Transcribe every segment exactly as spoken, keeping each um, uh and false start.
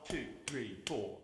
two, three, four.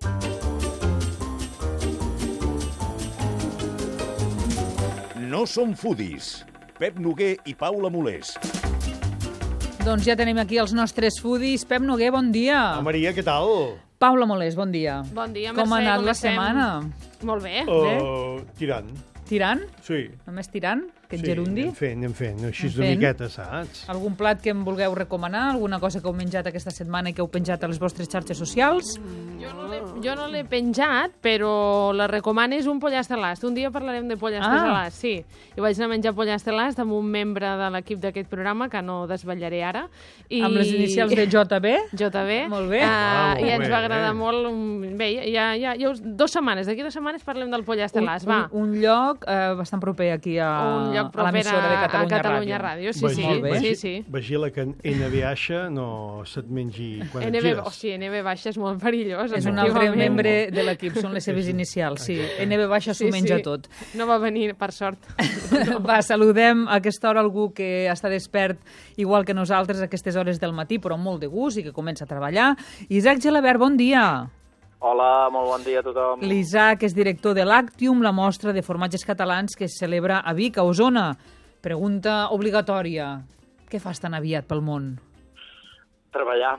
No som foodies. Pep Noguer i Paula Molés. Doncs ja tenim aquí els nostres foodies. Pep Noguer, bon dia. Ah, Maria, què tal? Paula Molés, bon dia. Bon dia, Mercè. Com ha anat com la estem? setmana? Molt bé. Uh, tirant. Tirant? Sí. Només tirant? Aquest sí, gerundi? anem fent, anem fent. Així Anem una fent. miqueta, saps? Algun plat que em vulgueu recomanar? Alguna cosa que heu menjat aquesta setmana i que heu penjat a les vostres xarxes socials? Jo no l'he- Jo no l'he penjat, però la recomanes un pollastre a l'ast. Un dia parlarem de pollastres Ah. a l'ast, sí. Jo vaig anar a menjar pollastre a l'ast amb un membre de l'equip d'aquest programa, que no desvetllaré ara. I... Amb les inicials de J B? J B. Molt bé. Uh, Ah, molt I ens bé, va agradar eh? molt. um, Bé, ja, ja, ja, us- dos setmanes. D'aquí dues setmanes parlem del pollastre a Un, l'ast, va. un, un lloc eh, bastant proper aquí a, un lloc a proper l'emissora de a, Catalunya, a Catalunya Ràdio. Ràdio. Sí, sí, Molt bé. sí, sí. Vigila que N B H no se't mengi quan N et B, gires. o sigui, N B baixa és molt perillós. És un altre efectivament. membre de l'equip, són les seves inicials, sí. N B baixa s'ho menja tot. No va venir, per sort. Va, saludem a aquesta hora algú que està despert igual que nosaltres a aquestes hores del matí, però amb molt de gust i que comença a treballar. Isaac Gelabert, bon dia. Hola, molt bon dia a tothom. L'Isaac és director de l'Actium, la mostra de formatges catalans que es celebra a Vic, a Osona. Pregunta obligatòria. Què fas tan aviat pel món? Treballar.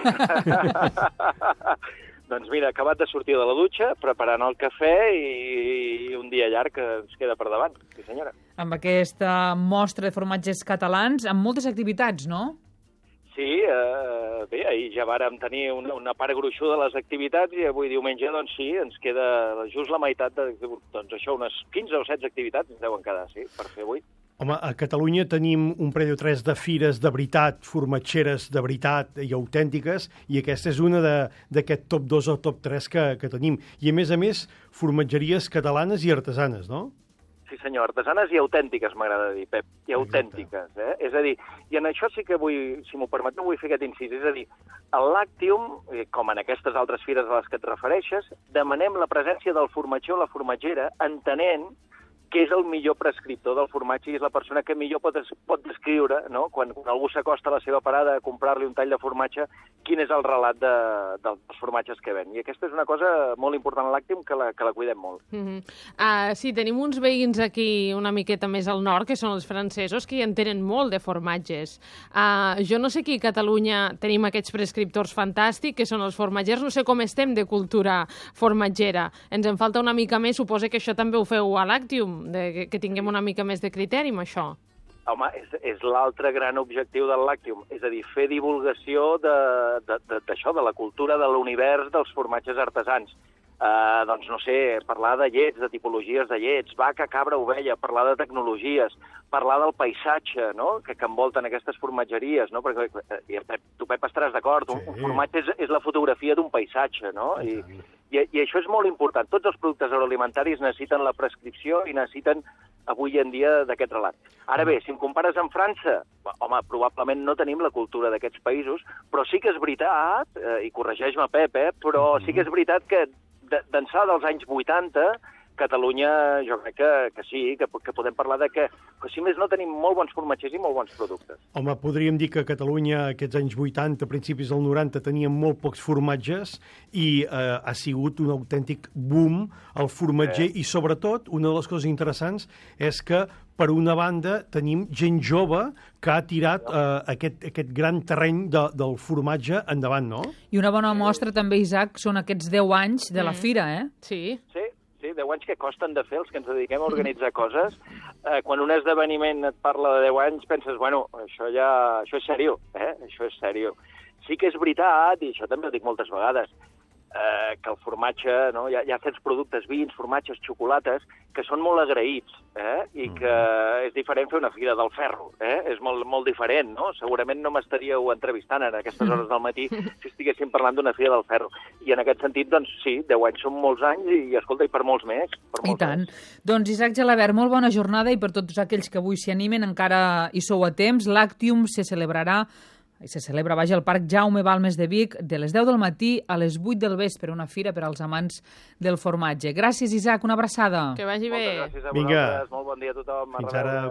Doncs mira, acabat de sortir de la dutxa, preparant el cafè i, i un dia llarg que ens queda per davant. Sí, senyora. Amb aquesta mostra de formatges catalans, amb moltes activitats, no? Sí, eh, bé, ahir ja vàrem tenir una, una part gruixuda de les activitats i avui diumenge, doncs sí, ens queda just la meitat de, doncs això, unes quinze o setze activitats ens deuen quedar, sí, per fer avui. Home, a Catalunya tenim un parell o tres de fires de veritat, formatgeres de veritat i autèntiques, i aquesta és una de- d'aquest top dos o top tres que, que tenim. I, a més a més, formatgeries catalanes i artesanes, no? Sí, senyor, artesanes i autèntiques, m'agrada dir, Pep, i autèntiques, eh? És a dir, i en això sí que vull, si m'ho permeteu, vull fer aquest incís, és a dir, a l'Actium, eh, com en aquestes altres fires a les que et refereixes, demanem la presència del formatger o la formatgera, entenent que és el millor prescriptor del formatge i és la persona que millor pot, es, pot descriure, no? quan, quan algú s'acosta a la seva parada a comprar-li un tall de formatge, quin és el relat de, dels formatges que ven. I aquesta és una cosa molt important a l'Actium, que la, que la cuidem molt. Mm -hmm. uh, sí, tenim uns veïns aquí una miqueta més al nord, que són els francesos, que hi en tenen molt de formatges. Uh, jo no sé aquí a Catalunya tenim aquests prescriptors fantàstics, que són els formatgers, no sé com estem de cultura formatgera. Ens en falta una mica més, suposo que això també ho feu a l'Actium, de, que, que tinguem una mica més de criteri amb això. Home, és, és l'altre gran objectiu del Lactium, és a dir, fer divulgació d'això, de, de, de, de la cultura de l'univers dels formatges artesans. Uh, doncs, no sé, parlar de llets, de tipologies de llets, vaca, cabra, ovella, parlar de tecnologies, parlar del paisatge, no?, que, que envolten aquestes formatgeries, no?, perquè eh, Pep, tu, Pep, estaràs d'acord, un, Sí. un formatge és, és la fotografia d'un paisatge, no?, I, i, i això és molt important. Tots els productes agroalimentaris necessiten la prescripció i necessiten avui en dia d'aquest relat. Ara bé, si em compares amb França, home, probablement no tenim la cultura d'aquests països, però sí que és veritat, eh, i corregeix-me, Pep, eh, però sí que és veritat que d'ençà dels anys vuitanta, Catalunya, jo crec que, que sí, que, que podem parlar de que, que, si més no, tenim molt bons formatgers i molt bons productes. Home, podríem dir que a Catalunya aquests anys vuitanta, principis del noranta, teníem molt pocs formatges i eh, ha sigut un autèntic boom el formatger Eh. i, sobretot, una de les coses interessants és que, per una banda, tenim gent jove que ha tirat eh, aquest, aquest gran terreny de, del formatge endavant, no? I una bona mostra també, Isaac, són aquests deu anys de la fira, eh? Sí. Sí, sí, deu anys que costen de fer els que ens dediquem a organitzar coses. Eh, quan un esdeveniment et parla de deu anys, penses, bueno, això ja això és seriós, eh? Això és seriós. Sí que és veritat, i això també ho dic moltes vegades, eh, que el formatge, no? hi, ha, hi ha certs productes, vins, formatges, xocolates, que són molt agraïts, eh? I que és diferent fer una fira del ferro, eh? És molt, molt diferent, no? Segurament no m'estaríeu entrevistant en aquestes hores del matí si estiguéssim parlant d'una fira del ferro. I en aquest sentit, doncs sí, deu anys són molts anys i, escolta, i per molts més. Per molts I tant. Més. Doncs, Isaac Gelabert, molt bona jornada i per tots aquells que avui s'hi animen, encara hi sou a temps. L'Actium se celebrarà i se celebra, vaja, al Parc Jaume Balmes de Vic de les deu del matí a les vuit del vespre, una fira per als amants del formatge. Gràcies, Isaac, una abraçada. Que vagi bé. Moltes gràcies a Vinga. vosaltres, molt bon dia a tothom. Fins A ara.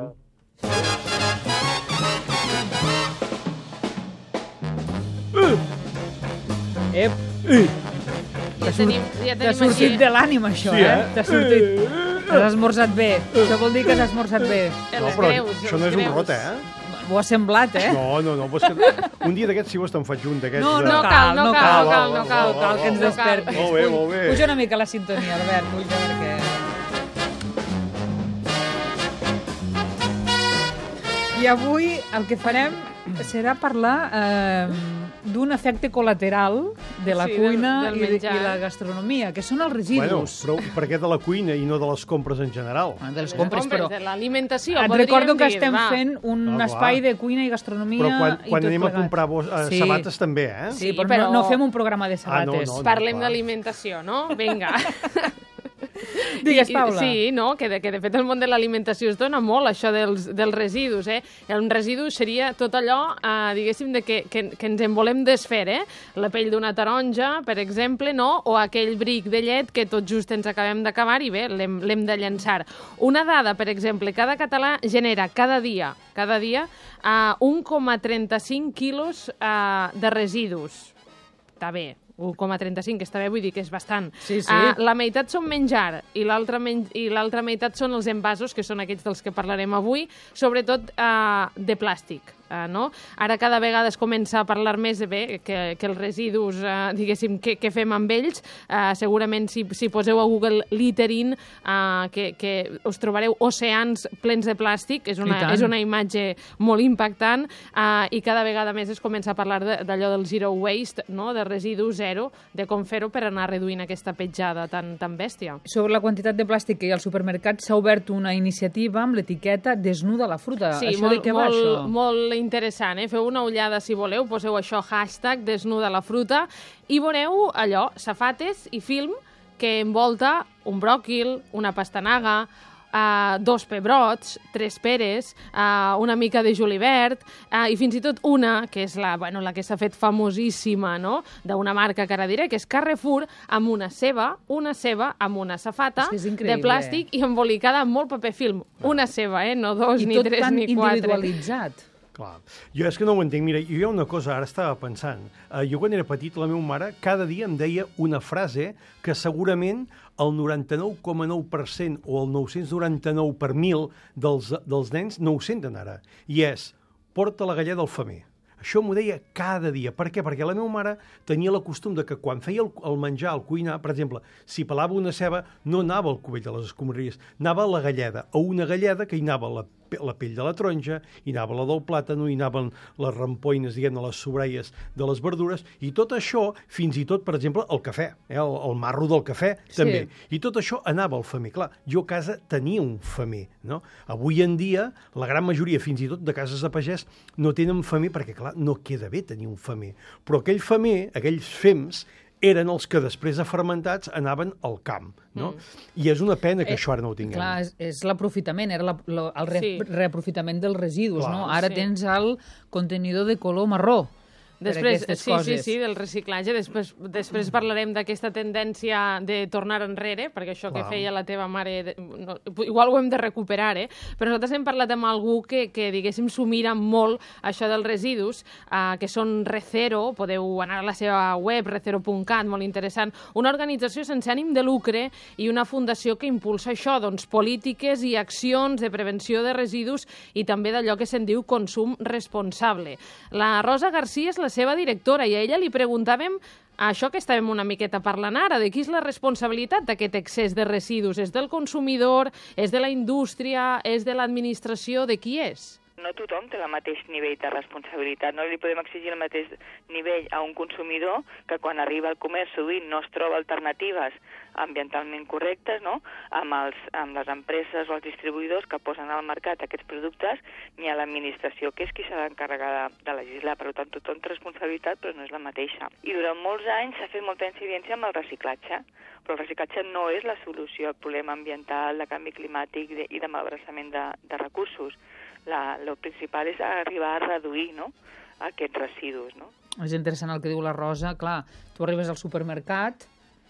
reveure. Ep, Ja tenim, ja T'ha tenim sortit aquí de l'ànima, això, Sí, eh? eh? T'ha sortit... Has esmorzat bé. Això vol dir que has esmorzat bé. els No, però greus. això no els és un greus. rot, eh? Ho ha semblat, eh? No, no, no. Vols que... Un dia d'aquests, si vols, te'n faig un d'aquests. No, de- no No cal, cal, no no cal, cal, cal, no no cal, cal, cal que ens no cal. despertis. Molt bé, molt bé. Puja una mica la sintonia, Albert, puja perquè... I avui el que farem serà parlar eh, d'un efecte col·lateral de la Sí, cuina del- del i, de, menjar. i la gastronomia, que són els Bueno, residus. però per què de la cuina i no de les compres en general? Ah, de les Les compres, però... de l'alimentació, Et podríem recordo que dir, estem va. fent un No, clar. espai de cuina i gastronomia Però quan, i quan tot anem plegat. a comprar bos, eh, Sí. sabates també, eh? Sí, Sí, però, però- No, no fem un programa de Ah, no, sabates. no, no. Parlem clar. d'alimentació, no? Vinga. Digues, I- Paula. Sí, no? Que de, que de fet el món de l'alimentació es dona molt, això dels, dels residus, eh? Un residu seria tot allò, eh, diguéssim, de que, que, que ens en volem desfer, eh? La pell d'una taronja, per exemple, no? O aquell bric de llet que tot just ens acabem d'acabar i bé, l'hem l'hem de llançar. Una dada, per exemple, cada català genera cada dia, cada dia, eh, un coma trenta-cinc quilos eh, de residus. Està bé, un coma trenta-cinc, està bé, vull dir que és bastant. Sí, sí. Uh, la meitat són menjar i l'altra men i l'altra meitat són els envasos, que són aquests dels que parlarem avui, sobretot uh, de plàstic. Uh, no? Ara cada vegada es comença a parlar més de bé que, que els residus, uh, diguéssim, que, que fem amb ells. Uh, segurament si, si poseu a Google littering, uh, que, que us trobareu oceans plens de plàstic, és una, I tant. és una imatge molt impactant, uh, i cada vegada més es comença a parlar de- d'allò del zero waste, no? De residus zero, de com fer-ho per anar reduint aquesta petjada tan, tan bèstia. Sobre la quantitat de plàstic que hi ha al supermercat s'ha obert una iniciativa amb l'etiqueta Desnuda la fruta. Sí, això molt, de què va, molt, això? molt interessant, eh? Feu una ullada si voleu, poseu això, hashtag desnuda la fruta, i veureu allò, safates i film que envolta un bròquil, una pastanaga, Uh, dos pebrots, tres peres, uh, una mica de julivert, uh, i fins i tot una, que és la, bueno, la que s'ha fet famosíssima, no?, d'una marca que ara diré, que és Carrefour, amb una ceba, una ceba amb una safata És que és de increïble. plàstic i embolicada amb molt paper film. Una ceba, eh? No dos, I ni tot tres, tan ni quatre. individualitzat. Clar. Jo és que no ho entenc. Mira, jo hi ha una cosa, ara estava pensant. Uh, jo quan era petit, la meva mare cada dia em deia una frase que segurament el noranta-nou coma nou per cent o el nou-cents noranta-nou per mil dels, dels nens no ho senten ara. I és, porta la galleda al femer. Això m'ho deia cada dia. Per què? Perquè la meva mare tenia la costum de que quan feia el, el menjar, el cuinar, per exemple, si pelava una ceba, no anava al cubell de les escombraries, anava a la galleda, a una galleda que hi anava la, la pell de la taronja, hi anava la del plàtano, hi anaven les rampoines, diguem-ne, les sobraies de les verdures, i tot això, fins i tot, per exemple, el cafè, eh, el, el marro del cafè, Sí. també. I tot això anava al femer. Clar, jo a casa tenia un femer, no? Avui en dia, la gran majoria, fins i tot de cases de pagès, no tenen femer perquè, clar, no queda bé tenir un femer. Però aquell femer, aquells fems, eren els que després de fermentats anaven al camp, no? Mm. I és una pena que Eh, això ara no ho tinguem. Clar, és, és l'aprofitament, era la, la, el re, Sí. reaprofitament dels residus, Clar. no? Ara Sí. tens el contenidor de color marró. per Després, aquestes sí, coses. sí, sí, del reciclatge. Després, després parlarem d'aquesta tendència de tornar enrere, perquè això que Clar. feia la teva mare, de- no, igual ho hem de recuperar, eh? Però nosaltres hem parlat amb algú que, que diguéssim, s'ho mira molt, això dels residus, eh, que són Recero, podeu anar a la seva web, recero punt cat, molt interessant, una organització sense ànim de lucre i una fundació que impulsa això, doncs, polítiques i accions de prevenció de residus i també d'allò que se'n diu consum responsable. La Rosa García és la seva directora i a ella li preguntàvem això que estàvem una miqueta parlant ara, de qui és la responsabilitat d'aquest excés de residus. És del consumidor, és de la indústria, és de l'administració, de qui és? No tothom té el mateix nivell de responsabilitat. No li podem exigir el mateix nivell a un consumidor que quan arriba al comerç sovint no es troba alternatives ambientalment correctes, no?, amb, els, amb les empreses o els distribuïdors que posen al mercat aquests productes, ni a l'administració, que és qui s'ha d'encarregar de, de legislar. Per tant, tothom té responsabilitat, però no és la mateixa. I durant molts anys s'ha fet molta incidència amb el reciclatge, però el reciclatge no és la solució al problema ambiental, de canvi climàtic de, i de malbarassament de, de recursos. La, el principal és arribar a reduir, no?, aquests residus, no? És interessant el que diu la Rosa. Clar, tu arribes al supermercat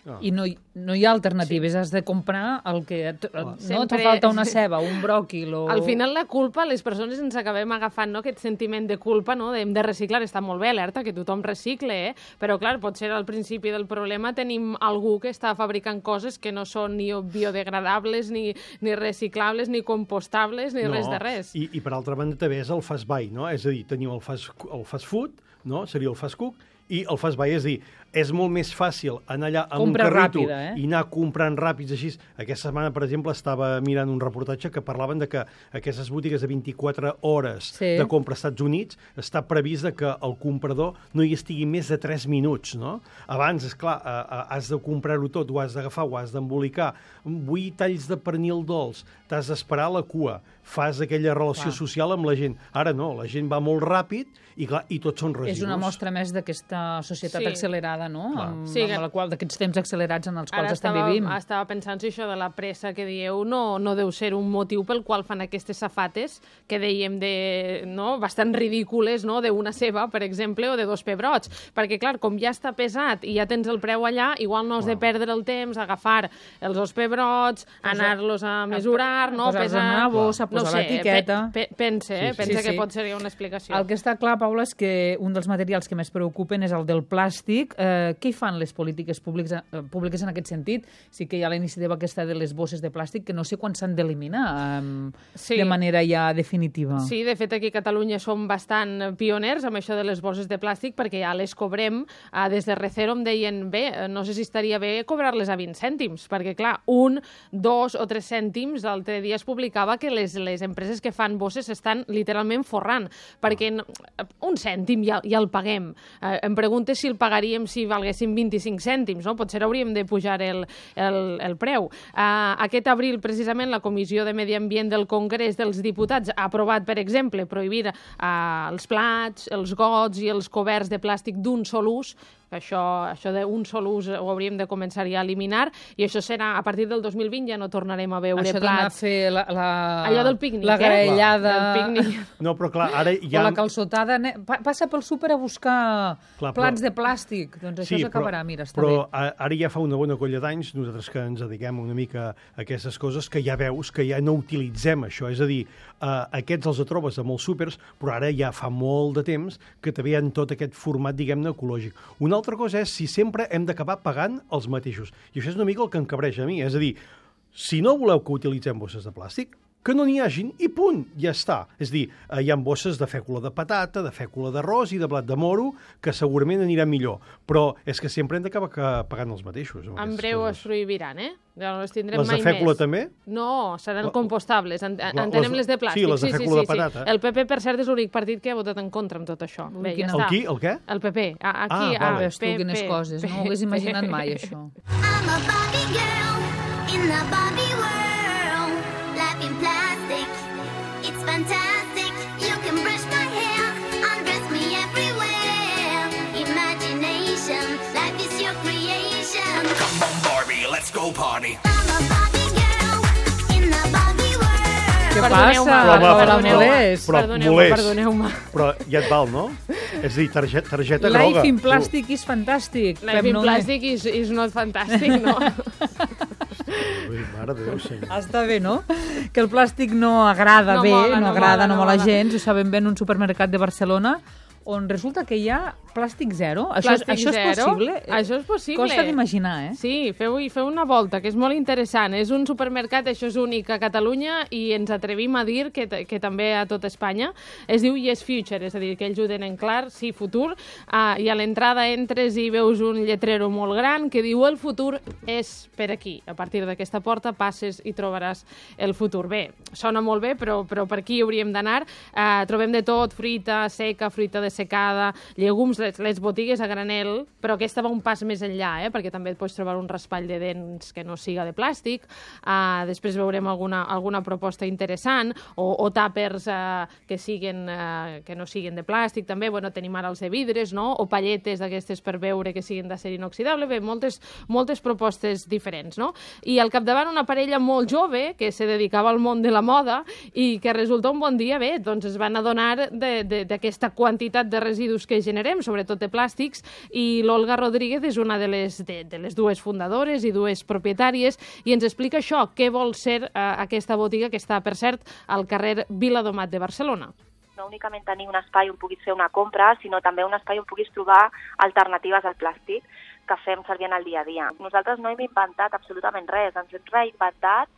Oh. I no, no hi ha alternatives, sí. Has de comprar el que... Oh. No Sempre... te falta una ceba, un bròquil o... Al final la culpa, les persones ens acabem agafant, no?, aquest sentiment de culpa, no?, de, de reciclar. Està molt bé, alerta, que tothom recicle, eh? Però, clar, potser al principi del problema tenim algú que està fabricant coses que no són ni biodegradables, ni, ni reciclables, ni compostables, ni no. res de res. I, I, per altra banda, també és el fast buy, no? És a dir, teniu el fast, el fast food, no? Seria el fast cook, i el fast buy, és a dir, és molt més fàcil anar allà amb Compra un carrito ràpida, eh? i anar comprant ràpids així. Aquesta setmana, per exemple, estava mirant un reportatge que parlaven de que aquestes botigues de vint-i-quatre hores sí. de compra als Estats Units està previst de que el comprador no hi estigui més de tres minuts, no? Abans, esclar, has de comprar-ho tot, ho has d'agafar, ho has d'embolicar. Vull talls de pernil dolç, t'has d'esperar a la cua, fas aquella relació clar. social amb la gent. Ara no, la gent va molt ràpid i, clar, i tots són residus. És una mostra més d'aquesta societat sí. accelerada, no? Amb, sí, amb la qual, d'aquests temps accelerats en els quals Ara estem estava, vivint. Estava pensant si això de la pressa que dieu no, no deu ser un motiu pel qual fan aquestes safates que dèiem de, no, bastant ridícules, no?, d'una ceba, per exemple, o de dos pebrots. Perquè, clar, com ja està pesat i ja tens el preu allà, igual no has wow. de perdre el temps a agafar els dos pebrots, anar-los a mesurar, no? Posar-los pesar, en una bossa, posar no sé, l'etiqueta... Pe, pe, pense, eh? Sí, sí. Pensa sí, que sí. pot ser una explicació. El que està clar, Paula, és que un dels materials que més preocupen és el del plàstic. Eh, què hi fan les polítiques públiques, eh, públiques en aquest sentit? Sí que hi ha la iniciativa aquesta de les bosses de plàstic, que no sé quan s'han d'eliminar eh, sí. de manera ja definitiva. Sí, de fet, aquí a Catalunya som bastant pioners amb això de les bosses de plàstic, perquè ja les cobrem. Eh, des de Recero em deien, bé, no sé si estaria bé cobrar-les a vint cèntims, perquè, clar, un, dos o tres cèntims, l'altre dia es publicava que les, les empreses que fan bosses estan literalment forrant, perquè no, un cèntim ja, ja el paguem. Eh, em preguntes si el pagaríem si valguessin vint-i-cinc cèntims, no? Potser hauríem de pujar el, el, el preu. Uh, aquest abril, precisament, la Comissió de Medi Ambient del Congrés dels Diputats ha aprovat, per exemple, prohibir uh, els plats, els gots i els coberts de plàstic d'un sol ús. Això, això d'un sol ús ho hauríem de començar ja a eliminar, i això serà, a partir del dos mil vint ja no tornarem a veure això plats. Això d'anar a fer la, la... allò del pícnic, la graellada... Eh? No, però clar, ara ja... O la calçotada... Passa pel súper a buscar clar, plats però... de plàstic. Doncs això sí, s'acabarà, però, mira, està però bé. Però ara ja fa una bona colla d'anys, nosaltres que ens dediquem una mica a aquestes coses, que ja veus que ja no utilitzem això. És a dir, uh, aquests els trobes a molts súpers, però ara ja fa molt de temps que també hi ha tot aquest format, diguem-ne, ecològic. Una altra cosa és si sempre hem d'acabar pagant els mateixos. I això és una mica el que em cabreja a mi. És a dir, si no voleu que utilitzem bosses de plàstic, que no n'hi hagin i punt, ja està. És a dir, hi ha bosses de fècula de patata, de fècula d'arròs i de blat de moro, que segurament anirà millor. Però és que sempre hem d'acabar pagant els mateixos. En breu es prohibiran, eh? Ja no les tindrem les mai de fècula més. també? No, seran compostables. En, entenem les, les de plàstic. Sí, les de sí, fècula sí, de patata. Sí. El P P, per cert, és l'únic partit que ha votat en contra amb tot això. Bé, ja el està. qui? El què? El P P. Aquí, ah, vale. Ves tu, quines coses. No ho hagués imaginat mai, això. I'm a Barbie girl in the Barbie world. Life in plastic, it's fantastic. You can brush my hair, undress me everywhere. Imagination, life is your creation. Come on, Barbie, let's go party. I'm a Barbie girl in the Barbie world. Què Perdoneu-me, passa? però, perdoneu-me, però, perdoneu-me, molest. perdoneu-me. Però ja et val, no? És a dir, targeta, targeta groga. Life in plastic is fantastic. Life in plastic is, is not fantastic, no? Ui, mare de Déu, senyor. Està bé, no? Que el plàstic no agrada No bé, mola, no no agrada, mola, no no mola mola. gens. Ho sabem bé en un supermercat de Barcelona, on resulta que hi ha plàstic zero. Això, Plàstic això és zero? possible? Això és possible. Costa d'imaginar, eh? Sí, feu, feu una volta, que és molt interessant. És un supermercat, això és únic a Catalunya, i ens atrevim a dir que, que també a tot Espanya. Es diu Yes Future, és a dir, que ells ho tenen clar, sí, futur. Uh, I a l'entrada entres i veus un lletrero molt gran que diu el futur és per aquí. A partir d'aquesta porta passes i trobaràs el futur. Bé, sona molt bé, però, però per aquí hauríem d'anar. Uh, trobem de tot, fruita seca, fruita dessecada, llegums, les, les botigues a granel, però aquesta va un pas més enllà, eh? Perquè també et pots trobar un raspall de dents que no siga de plàstic. Uh, després veurem alguna, alguna proposta interessant, o, o tàpers uh, que, siguen, uh, que no siguin de plàstic, també. Bueno, tenim ara els de vidres, no? O palletes d'aquestes per beure que siguin d'acer inoxidable. Bé, moltes, moltes propostes diferents, no? I al capdavant una parella molt jove que se dedicava al món de la moda i que resulta un bon dia, bé, doncs es van adonar d'aquesta quantitat de residus que generem, sobretot sobretot de plàstics, i l'Olga Rodríguez és una de les, de, de les dues fundadores i dues propietàries, i ens explica això, què vol ser eh, aquesta botiga que està, per cert, al carrer Viladomat de Barcelona. No únicament tenir un espai on puguis fer una compra, sinó també un espai on puguis trobar alternatives al plàstic que fem servir en el dia a dia. Nosaltres no hem inventat absolutament res, ens hem reinventat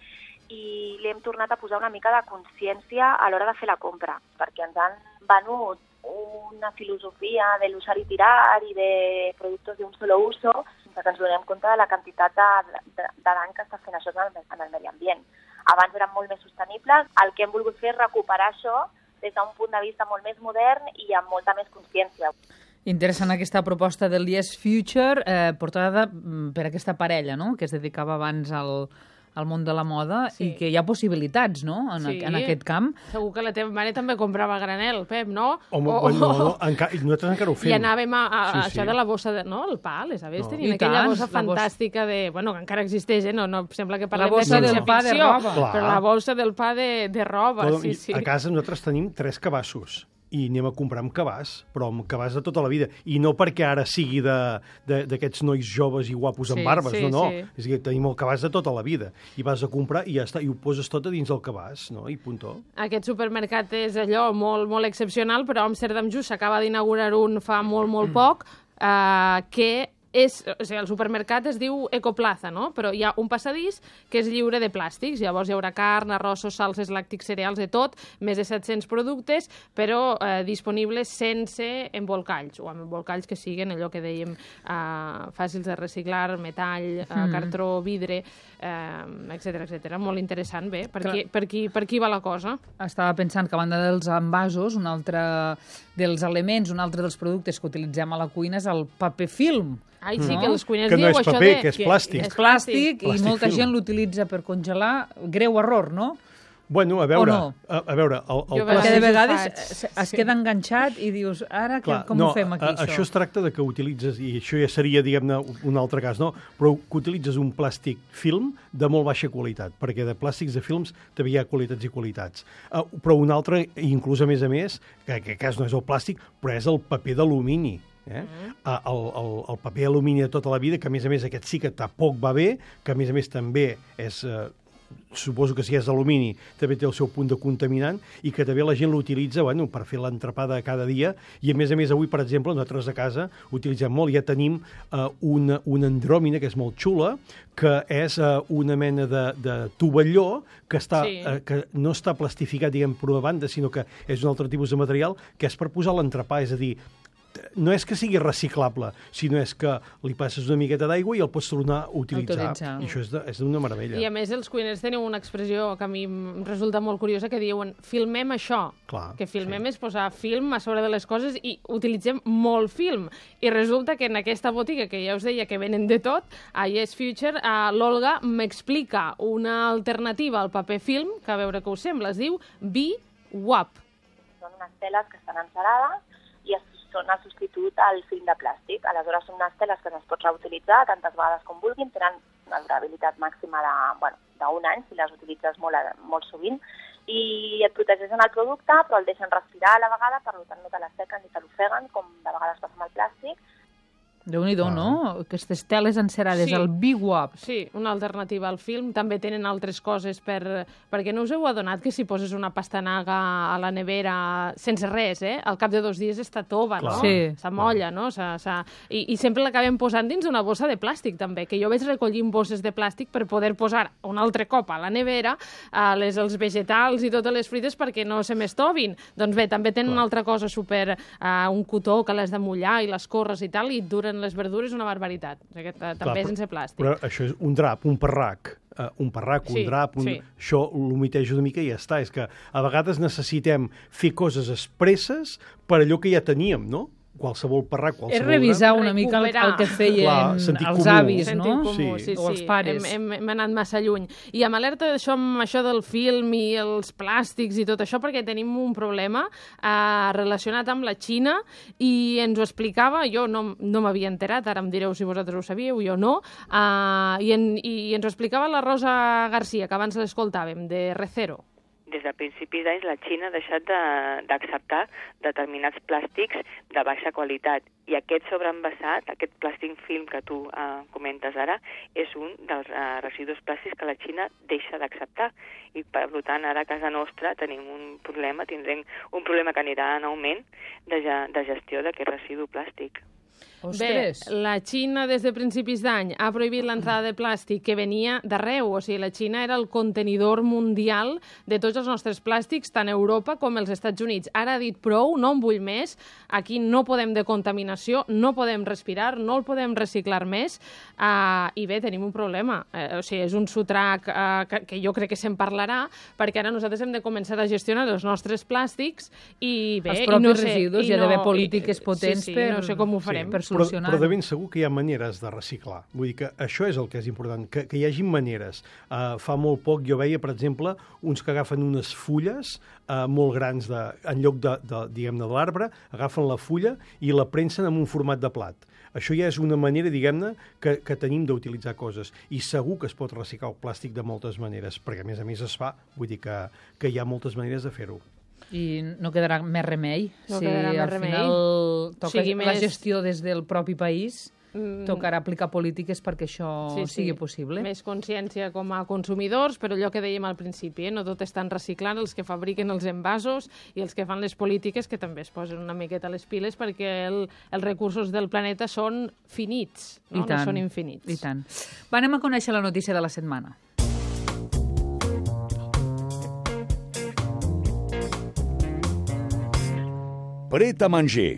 i li hem tornat a posar una mica de consciència a l'hora de fer la compra, perquè ens han venut una filosofia de l'usar i tirar i de productes d'un solo uso, sense que ens donem compte de la quantitat de, de, de dany que està fent això en el, en el medi ambient. Abans eren molt més sostenibles, el que hem volgut fer és recuperar això des d'un punt de vista molt més modern i amb molta més consciència. Interessant aquesta proposta del Yes Future, eh, portada per aquesta parella, no?, que es dedicava abans al, al món de la moda, sí. I que hi ha possibilitats, no?, en, sí. en aquest camp. Segur que la teva mare també comprava granel, Pep, no? Home, o, bueno, no, enca nosaltres encara ho fem. I anàvem a, a, sí, això sí. de la bossa, de, no?, el pa, les aves, no. tenien I aquella tant, bossa fantàstica bossa... de... Bueno, que encara existeix, eh? No, no sembla que parlem de ciència-ficció. La bossa del pa de roba. Però la bossa del pa de, de roba, Però, sí, sí. A casa nosaltres tenim tres cabassos i anem a comprar amb cabàs, però amb cabàs de tota la vida. I no perquè ara sigui d'aquests nois joves i guapos amb sí, barbes, sí, no, no. Sí. És que tenim el cabàs de tota la vida. I vas a comprar i ja està, i ho poses tot a dins del cabàs, no? I puntó. Aquest supermercat és allò molt, molt excepcional, però a Amsterdam Just s'acaba d'inaugurar un fa molt, molt poc, eh, que és, o sigui, el supermercat es diu Ecoplaza, no? Però hi ha un passadís que és lliure de plàstics. Llavors hi haurà carn, arrossos, salses, làctics, cereals, de tot, més de set-cents productes, però eh, disponibles sense embolcalls, o amb embolcalls que siguin allò que dèiem eh, fàcils de reciclar, metall, eh, mm. cartró, vidre, eh, etcètera, etcètera. Molt interessant, bé. Per aquí, per, aquí, per aquí va la cosa. Estava pensant que a banda dels envasos, un altre dels elements, un altre dels productes que utilitzem a la cuina és el paper film. Ai, sí, no? que els cuiners que no diu és això paper, de... que és plàstic. És plàstic, plàstic i molta film. gent l'utilitza per congelar. Greu error, no? Bueno, a veure, no? a, a veure, el, el Perquè de vegades faig, es sí. queda enganxat i dius, ara Clar, com no, ho fem aquí, a, això? Això es tracta de que utilitzes, i això ja seria, diguem-ne, un altre cas, no? Però que utilitzes un plàstic film de molt baixa qualitat, perquè de plàstics de films també hi ha qualitats i qualitats. Uh, però un altre, inclús a més a més, que en aquest cas no és el plàstic, però és el paper d'alumini. Eh? Mm. El, el, el paper alumini de tota la vida, que a més a més aquest sí que tampoc va bé, que a més a més també és... Eh, suposo que si és alumini també té el seu punt de contaminant i que també la gent l'utilitza bueno, per fer l'entrepada cada dia i a més a més avui, per exemple, nosaltres a casa utilitzem molt, ja tenim uh, una, una andròmina que és molt xula que és uh, una mena de, de tovalló que, està, sí. uh, que no està plastificat, diguem, per una banda, sinó que és un altre tipus de material que és per posar l'entrepà, és a dir, no és que sigui reciclable, sinó és que li passes una miqueta d'aigua i el pots tornar a utilitzar. utilitzar. I això és, de, és d'una meravella. I a més els cuiners tenen una expressió que a mi em resulta molt curiosa, que diuen filmem això. Clar, que filmem sí. és posar film a sobre de les coses i utilitzem molt film. I resulta que en aquesta botiga, que ja us deia que venen de tot, a Yes Future, l'Olga m'explica una alternativa al paper film, que a veure què us sembla, es diu Be W A P. Són unes teles que estan encerades i es són el substitut al film de plàstic. Aleshores són unes teles que es pot reutilitzar tantes vegades com vulguin, tenen una durabilitat màxima de, bueno, d'un any si les utilitzes molt, molt sovint i et protegeixen el producte però el deixen respirar a la vegada, per tant no te l'assequen ni te l'ofeguen com de vegades passa amb el plàstic. Déu-n'hi-do, ah. no? Aquestes teles encerades, sí. El Be W A P. Sí, una alternativa al film. També tenen altres coses per... Perquè no us heu adonat que si poses una pastanaga a la nevera sense res, eh? Al cap de dos dies està tova, Clar. no? Sí. S'amolla, no? Sa, sa... I, I sempre l'acabem posant dins una bossa de plàstic, també, que jo vaig recollint bosses de plàstic per poder posar un altre cop a la nevera a les, els vegetals i totes les fruites perquè no se m'estovin. Doncs bé, també tenen Clar. una altra cosa super... Uh, un cotó que l'has de mullar i les corres i tal, i et duren les verdures una barbaritat. O sigui, també Clar, sense plàstic. Però això és un drap, un parrac, uh, un parrac, sí, un drap, un... sí. això l'humiteix una mica i ja està. És que a vegades necessitem fer coses expresses per allò que ja teníem, no? Qualsevol parrac, qualsevol... És revisar una mica el, el que feien Clar, els comú. avis, sentit no? Comú, sí. sí, O els sí. pares. Hem, hem, hem anat massa lluny. I amb alerta d'això, amb això del film i els plàstics i tot això, perquè tenim un problema eh, relacionat amb la Xina i ens ho explicava, jo no, no m'havia enterat, ara em direu si vosaltres ho sabíeu, jo no, eh, i, en, i ens ho explicava la Rosa Garcia, que abans l'escoltàvem, de Recero. des de principis d'anys la Xina ha deixat de- d'acceptar determinats plàstics de baixa qualitat. I aquest sobreenvasat, aquest plàstic film que tu eh, comentes ara, és un dels eh, residus plàstics que la Xina deixa d'acceptar. I per tant, ara a casa nostra tenim un problema, tindrem un problema que anirà en augment de, ge- de gestió d'aquest residu plàstic. Ostres! Bé, la Xina des de principis d'any ha prohibit l'entrada de plàstic que venia d'arreu, o sigui, la Xina era el contenidor mundial de tots els nostres plàstics, tant a Europa com als Estats Units. Ara ha dit prou, no en vull més, aquí no podem de contaminació, no podem respirar, no el podem reciclar més, uh, i bé, tenim un problema. Uh, o sigui, és un sotrac uh, que, que jo crec que se'n parlarà, perquè ara nosaltres hem de començar a gestionar els nostres plàstics i bé, Els i propis no sé, residus, i hi ha d'haver no- polítiques i- potents sí, sí, per- no sé com ho farem. per Però, solucionar-ho. però de ben segur que hi ha maneres de reciclar. Vull dir que això és el que és important, que, que hi hagi maneres. Uh, fa molt poc jo veia, per exemple, uns que agafen unes fulles uh, molt grans, de, en lloc de, de, diguem-ne, de l'arbre, agafen la fulla i la premsen en un format de plat. Això ja és una manera, diguem-ne, que, que tenim d'utilitzar coses. I segur que es pot reciclar el plàstic de moltes maneres, perquè a més a més es fa, vull dir que, que hi ha moltes maneres de fer-ho. I no quedarà més remei. No si quedarà més al remei. final toca Sigui la més- gestió des del propi país, Mm. tocarà aplicar polítiques perquè això Sí, sí. sigui possible. Més consciència com a consumidors, però allò que dèiem al principi, eh? no tot estan reciclant els que fabriquen els envasos i els que fan les polítiques, que també es posen una miqueta a les piles perquè el, els recursos del planeta són finits, no, I tant, no són infinits. I tant. Va, anem a conèixer la notícia de la setmana. Pret a manger.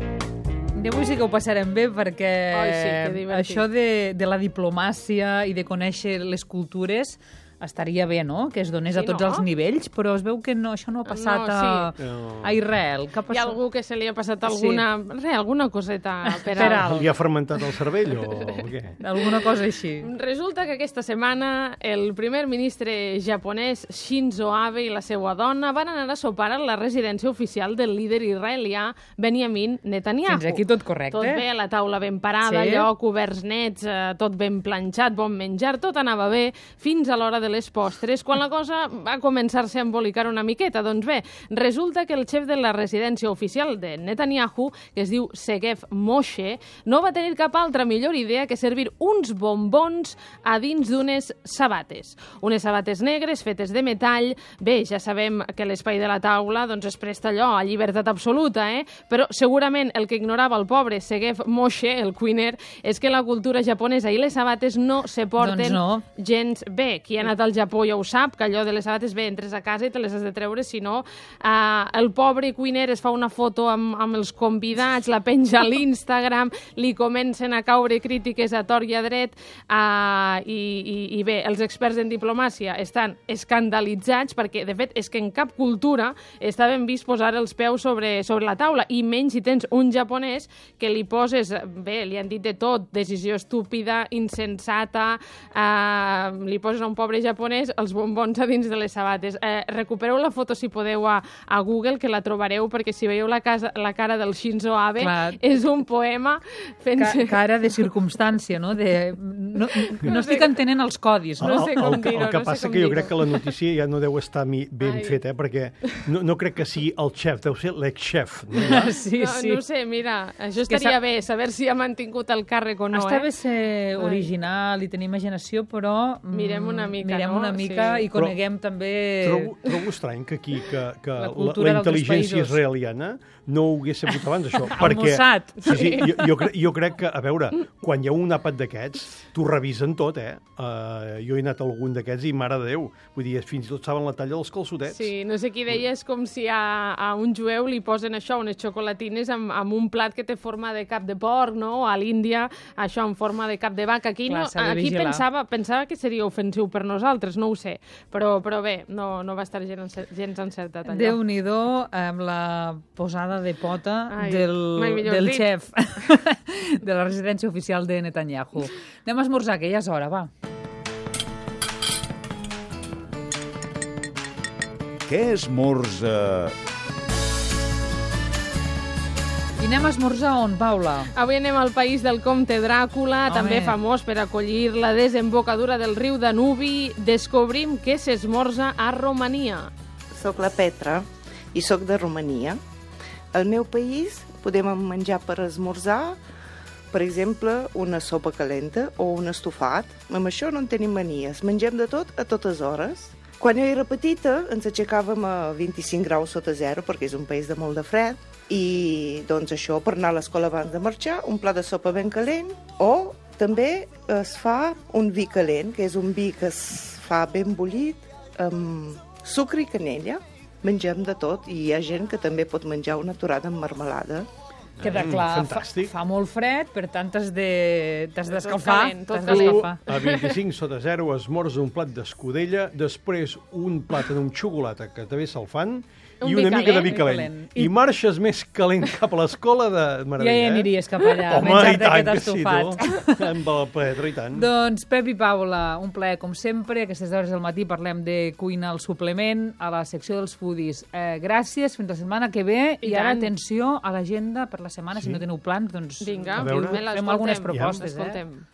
I avui sí que ho passarem bé perquè Ai, sí, que divertit. això de, de la diplomàcia i de conèixer les cultures estaria bé, no?, que es donés Sí, a tots no? els nivells, però es veu que no, això no ha passat No, a, sí. a Israel. Què ha Hi ha passat? algú que se li ha passat alguna, sí. re, alguna coseta per, Per alt. alt. Li ha fermentat el cervell o què? Alguna cosa així. Resulta que aquesta setmana el primer ministre japonès Shinzo Abe i la seva dona van anar a sopar a la residència oficial del líder israelià Benjamin Netanyahu. Fins aquí tot correcte. Tot bé, la taula ben parada, Sí. allò, coberts nets, eh, tot ben planxat, bon menjar, tot anava bé, fins a l'hora de les postres, quan la cosa va començar-se a embolicar una miqueta. Doncs bé, resulta que el xef de la residència oficial de Netanyahu, que es diu Segev Moshe, no va tenir cap altra millor idea que servir uns bombons a dins d'unes sabates. Unes sabates negres fetes de metall. Bé, ja sabem que l'espai de la taula doncs, es presta allò a llibertat absoluta, eh? Però segurament el que ignorava el pobre Segev Moshe, el cuiner, és que la cultura japonesa i les sabates no se porten Doncs no. gens bé. Qui ha anat al Japó ja ho sap, que allò de les sabates, bé, entres a casa i te les has de treure, si no, eh, el pobre cuiner es fa una foto amb, amb els convidats, la penja a l'Instagram, li comencen a caure crítiques a tort i a dret, eh, i, i, i bé, els experts en diplomàcia estan escandalitzats perquè, de fet, és que en cap cultura està ben vist posar els peus sobre, sobre la taula, i menys si tens un japonès que li poses, bé, li han dit de tot, decisió estúpida, insensata, eh, li poses a un pobre japonès els bombons a dins de les sabates. Eh, recupereu la foto, si podeu, a, a Google, que la trobareu, perquè si veieu la, casa, la cara del Shinzo Abe, Clar. és un poema fent... Ca cara de circumstància, no? De, no, no estic entenent els codis, no? No sé com el, que- dir-ho, el que no sé passa com que jo dir-ho. crec que la notícia ja no deu estar mi, ben Ai. feta, eh? Perquè no, no crec que sigui el xef, deu ser l'ex-xef. No? Ja? Sí, no, sí. no ho sé, mira, això Que estaria sa- bé, saber si ha mantingut el càrrec o no, Està bé eh? ser original i tenir imaginació, però... mm, Mirem una mica, mirem no? una mica Sí. i coneguem també... Trobo, trobo estrany que aquí que, que La la, cultura la d'altres intel·ligència països. israeliana no ho hagués sabut abans, això. El perquè, Mossad. Sí, sí, jo, jo, cre jo crec que, a veure, quan hi ha un àpat d'aquests, t'ho revisen tot, eh? Uh, jo he anat a algun d'aquests i, mare de Déu, vull dir, fins i tot saben la talla dels calçotets. Sí, no sé qui deia, és com si a, a un jueu li posen això, unes xocolatines amb, amb un plat que té forma de cap de porc, no? O a l'Índia, això en forma de cap de vaca. Aquí, Clar, no, s'ha de aquí vigilar. pensava, pensava que seria ofensiu per nosaltres, no ho sé. Però, però bé, no, no va estar gens, encer- gens encertat allò. Déu-n'hi-do amb la posada de pota Ai, del, mai millor del dit. xef de la residència oficial de Netanyahu. Anem a esmorzar, que ja és hora, va. Què esmorza? I anem a esmorzar on, Paula? Avui anem al país del comte Dràcula, Home. també famós per acollir la desembocadura del riu Danubi. Descobrim què s'esmorza a Romania. Soc la Petra i soc de Romania. Al meu país podem menjar per esmorzar, per exemple, una sopa calenta o un estofat. Amb això no en tenim manies. Mengem de tot a totes hores. Quan jo era petita ens aixecàvem a vint-i-cinc graus sota zero perquè és un país de molt de fred i doncs això, per anar a l'escola abans de marxar, un plat de sopa ben calent o també es fa un vi calent, que és un vi que es fa ben bullit amb sucre i canella. Mengem de tot i hi ha gent que també pot menjar una torrada amb marmelada. Queda clar, Mm, fa, fantàstic. fa molt fred, per tant t'has de- t'has Tot d'escalfar. calent, tot t'has calent. d'escalfar. A vint-i-cinc sota zero esmorza un plat d'escudella, després un plat amb xocolata que també se'l fan, Un i vi una mica de calent. vi Vi calent. calent. I marxes més calent cap a l'escola de Ja meravella, hi eh? aniries cap allà, a Home, i menjar-te tant aquest que sí, estofat. tu. Amb la Petra, i tant. Doncs, Pep i Paula, un plaer, com sempre. A aquestes hores del matí parlem de cuina al suplement, a la secció dels foodies. Eh, gràcies, fins la setmana que ve. I, I ara, tant. atenció a l'agenda per la setmana. Si no teniu plans, doncs Vinga, A veure. me l'escoltem. fem algunes Ja. propostes. Eh? L'escoltem.